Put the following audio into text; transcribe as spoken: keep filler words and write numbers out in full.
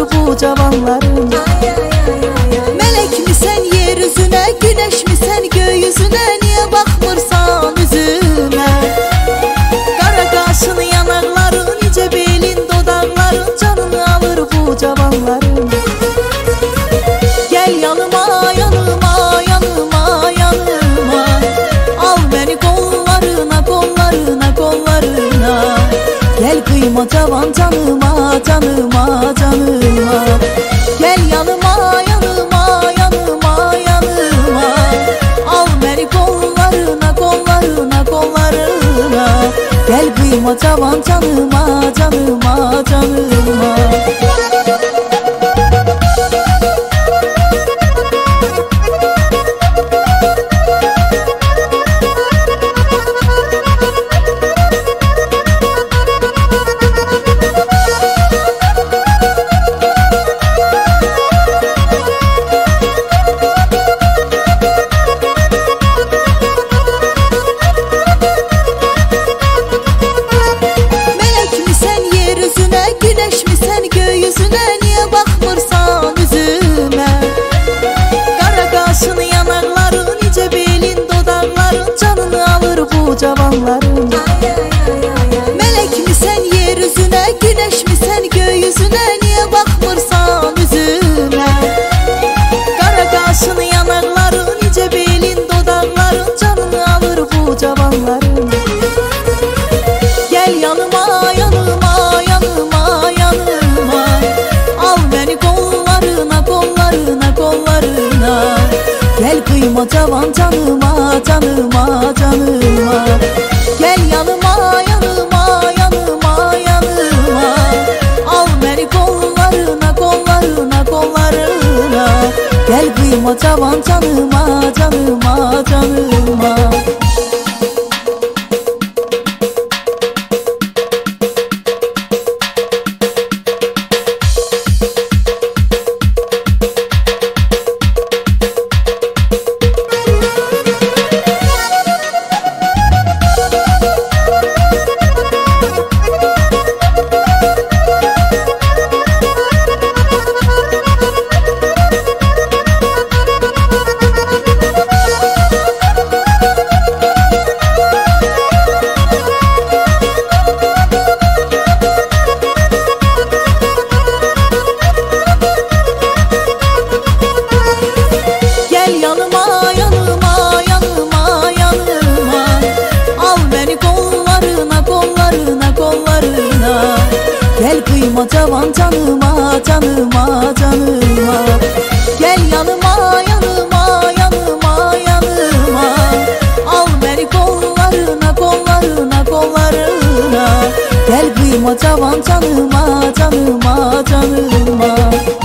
bu cavanların. Melek misən yeryüzünə, güneş misən gökyüzünə, niye bakmırsan üzüme? Qara qaşın, yanaqların, necə belin, dodaqların canını alır bu cavanların. Gel yanıma, yanıma, yanıma, yanıma, Al beni kollarına, kollarına, kollarına. gel kıyma cavan canıma, canıma, canıma. Gel yanıma, yanıma, yanıma, yanıma. Al beni kollarına, kollarına, kollarına. Gel kıyma cavan canıma, canıma, canıma. Güneş misən gökyüzünə, niye bakmırsan üzüme? Qara qaşın, yanaqların, necə belin, dodaqların canını alır bu cavanların. Melek misən yeryüzünə, güneş misən gökyüzünə, niye bakmırsan üzüme? Qara qaşın, yanaqların, necə belin, dodaqların canını alır bu cavanların. Gel yanıma, yanıma, yanıma, yanıma. Al beni kollarına, kollarına, kollarına. Gel kıyma cavan canıma, canıma, canıma. Gel yanıma, yanıma, yanıma, yanıma. Al beni kollarına, kollarına, kollarına. Gel kıyma cavan canıma, canıma, canıma. Gel kıyma cavan canıma, canıma, canıma. Gel yanıma, yanıma, yanıma, yanıma. Al beni kollarına, kollarına, kollarına. Gel kıyma cavan canıma, canıma, canıma.